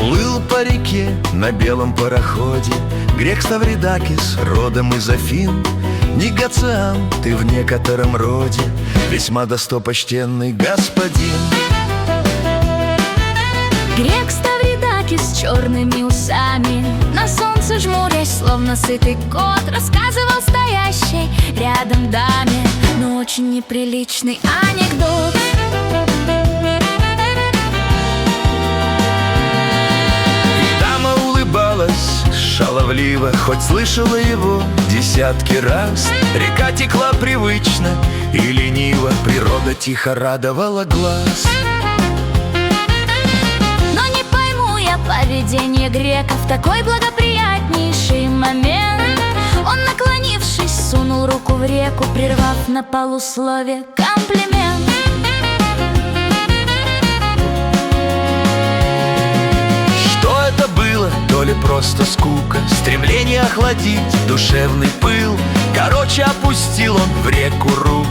Плыл по реке на белом пароходе грек Ставридакис, родом из Афин. Негациан, ты в некотором роде весьма достопочтенный господин. Грек Ставридакис с черными усами, на солнце жмурясь, словно сытый кот, рассказывал стоящей рядом даме, но очень неприличный анекдот. Шаловливо, хоть слышала его десятки раз. Река текла привычно и лениво, природа тихо радовала глаз. Но не пойму я поведение грека в такой благоприятнейший момент. Он, наклонившись, сунул руку в реку, прервав на полуслове комплимент. То ли просто скука, стремление охладить душевный пыл. Короче, опустил он в реку руку